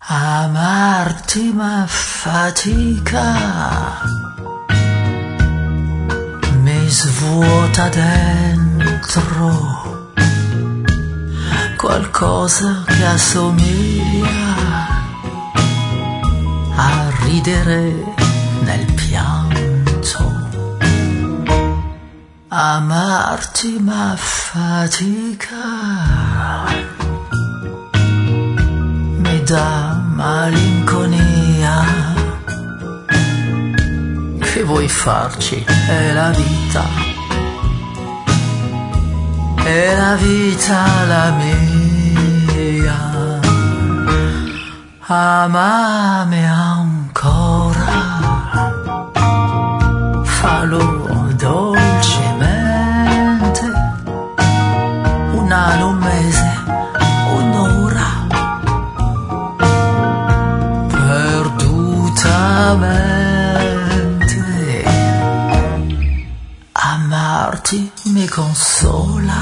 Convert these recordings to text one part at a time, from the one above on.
Amarti ma fatica, mi svuota dentro qualcosa che assomiglia a ridere nel pianto. Amarti ma fatica, mi dà malinconia. Che vuoi farci? È la vita, è la vita la mia. Amami ancora, fallo dolcemente, un anno, un mese, un'ora, perdutamente. Amarti mi consola,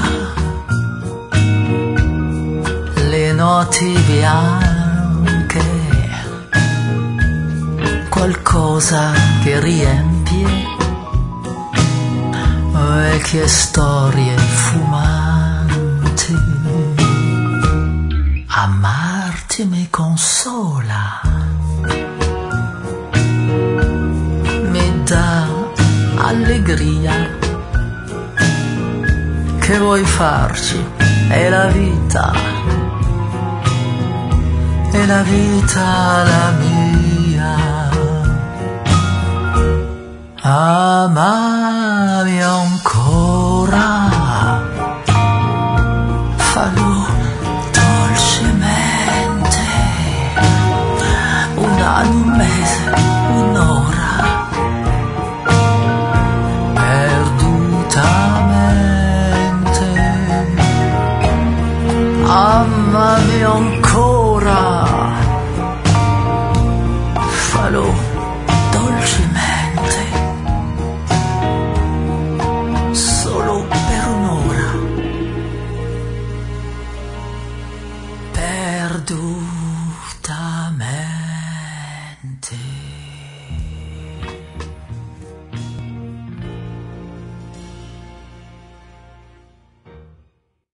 le notti bianche, qualcosa che riempie vecchie storie fumanti. Amarti mi consola, mi dà allegria. Che vuoi farci? È la vita, è la vita la mia. Amami ancora, fallo dolcemente, un anno, un mese, un'ora, perdutamente. Amami ancora.